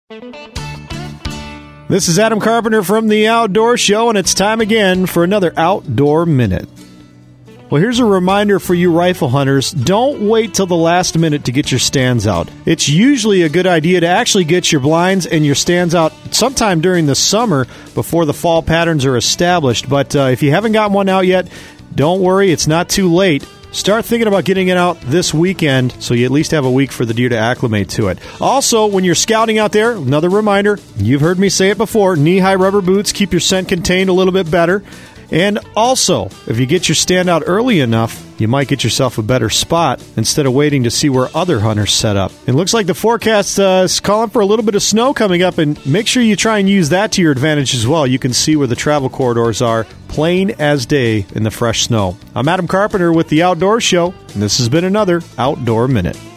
This is Adam Carpenter from The Outdoor Show, and it's time again for another Outdoor Minute. Well, here's a reminder for you rifle hunters. Don't wait till the last minute to get your stands out. It's usually a good idea to actually get your blinds and your stands out sometime during the summer before the fall patterns are established. But if you haven't gotten one out yet, don't worry, it's not too late. Start thinking about getting it out this weekend so you at least have a week for the deer to acclimate to it. Also, when you're scouting out there, another reminder, you've heard me say it before, knee-high rubber boots keep your scent contained a little bit better. And also, if you get your stand out early enough, you might get yourself a better spot instead of waiting to see where other hunters set up. It looks like the forecast is calling for a little bit of snow coming up, and make sure you try and use that to your advantage as well. You can see where the travel corridors are, plain as day in the fresh snow. I'm Adam Carpenter with The Outdoor Show, and this has been another Outdoor Minute.